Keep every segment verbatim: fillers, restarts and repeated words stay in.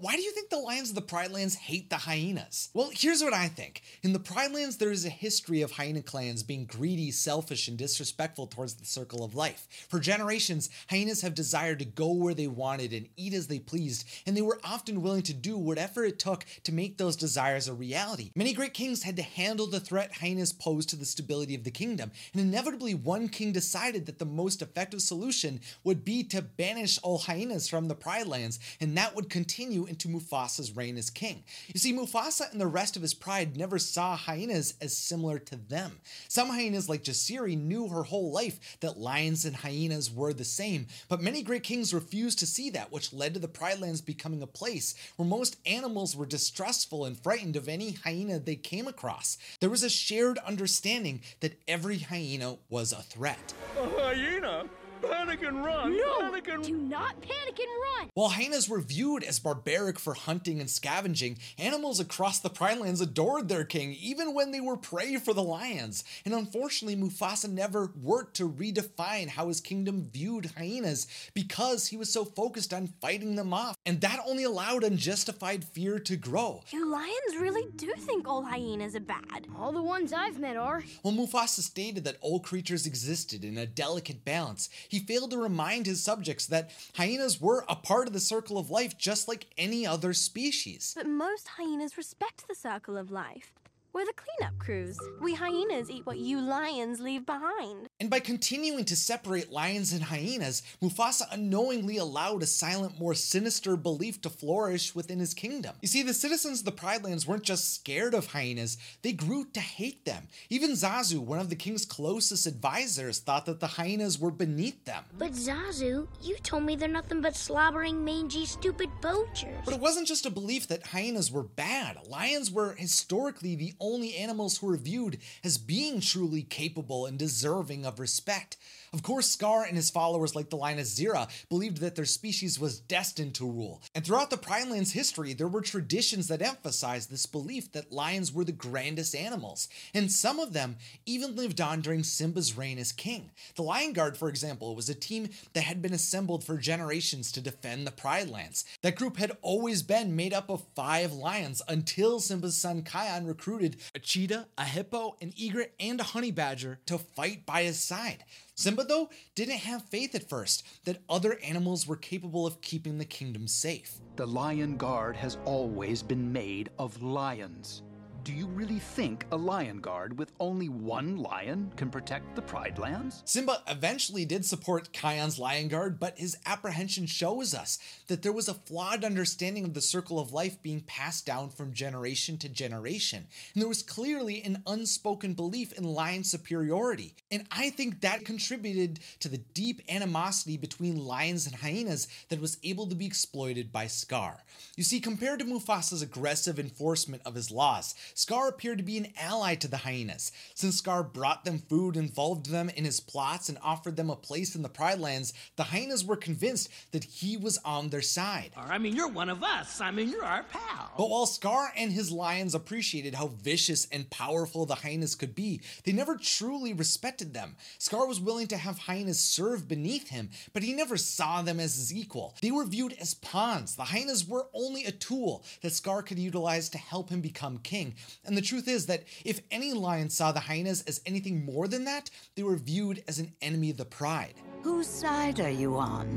why do you think the lions of the Pride Lands hate the hyenas? Well, here's what I think. In the Pride Lands, there is a history of hyena clans being greedy, selfish, and disrespectful towards the circle of life. For generations, hyenas have desired to go where they wanted and eat as they pleased, and they were often willing to do whatever it took to make those desires a reality. Many great kings had to handle the threat hyenas posed to the stability of the kingdom, and inevitably one king decided that the most effective solution would be to banish all hyenas from the Pride Lands, and that would continue into Mufasa's reign as king. You see, Mufasa and the rest of his pride never saw hyenas as similar to them. Some hyenas like Jasiri knew her whole life that lions and hyenas were the same, but many great kings refused to see that, which led to the Pride Lands becoming a place where most animals were distrustful and frightened of any hyena they came across. There was a shared understanding that every hyena was a threat. A hyena? Panic and run! No! Panic and... Do not panic and run! While hyenas were viewed as barbaric for hunting and scavenging, animals across the Pride Lands adored their king, even when they were prey for the lions. And unfortunately, Mufasa never worked to redefine how his kingdom viewed hyenas because he was so focused on fighting them off, and that only allowed unjustified fear to grow. You lions really do think all hyenas are bad. All the ones I've met are. When Mufasa stated that all creatures existed in a delicate balance, he failed to remind his subjects that hyenas were a part of the circle of life just like any other species. But most hyenas respect the circle of life. We're the cleanup crews. We hyenas eat what you lions leave behind. And by continuing to separate lions and hyenas, Mufasa unknowingly allowed a silent, more sinister belief to flourish within his kingdom. You see, the citizens of the Pride Lands weren't just scared of hyenas, they grew to hate them. Even Zazu, one of the king's closest advisors, thought that the hyenas were beneath them. But Zazu, you told me they're nothing but slobbering, mangy, stupid poachers. But it wasn't just a belief that hyenas were bad. Lions were historically the only animals who were viewed as being truly capable and deserving of respect. Of course, Scar and his followers like the lioness Zira believed that their species was destined to rule. And throughout the Pride Lands history, there were traditions that emphasized this belief that lions were the grandest animals. And some of them even lived on during Simba's reign as king. The Lion Guard, for example, was a team that had been assembled for generations to defend the Pride Lands. That group had always been made up of five lions until Simba's son Kion recruited a cheetah, a hippo, an egret, and a honey badger to fight by his side. Simba, though, didn't have faith at first that other animals were capable of keeping the kingdom safe. The Lion Guard has always been made of lions. Do you really think a lion guard with only one lion can protect the Pride Lands? Simba eventually did support Kion's lion guard, but his apprehension shows us that there was a flawed understanding of the circle of life being passed down from generation to generation. And there was clearly an unspoken belief in lion superiority. And I think that contributed to the deep animosity between lions and hyenas that was able to be exploited by Scar. You see, compared to Mufasa's aggressive enforcement of his laws, Scar appeared to be an ally to the hyenas. Since Scar brought them food, involved them in his plots, and offered them a place in the Pride Lands, the hyenas were convinced that he was on their side. I mean, you're one of us. I mean, you're our pal. But while Scar and his lions appreciated how vicious and powerful the hyenas could be, they never truly respected them. Scar was willing to have hyenas serve beneath him, but he never saw them as his equal. They were viewed as pawns. The hyenas were only a tool that Scar could utilize to help him become king. And the truth is that if any lion saw the hyenas as anything more than that, they were viewed as an enemy of the pride. Whose side are you on?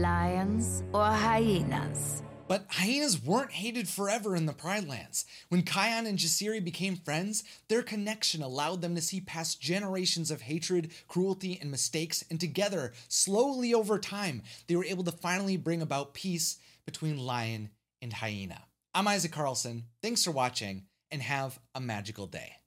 Lions or hyenas? But hyenas weren't hated forever in the Pride Lands. When Kion and Jasiri became friends, their connection allowed them to see past generations of hatred, cruelty, and mistakes, and together, slowly over time, they were able to finally bring about peace between lion and hyena. I'm Isaac Carlson. Thanks for watching, and have a magical day.